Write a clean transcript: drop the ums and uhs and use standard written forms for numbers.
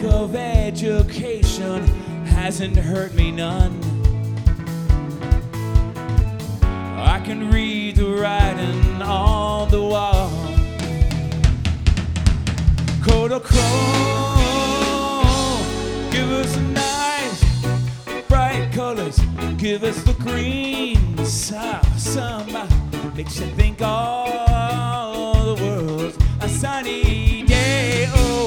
of education hasn't hurt me none. I can read the writing on the wall. Kodachrome, give us a nice bright colors, give us the green. Samba makes you think all the world's a sunny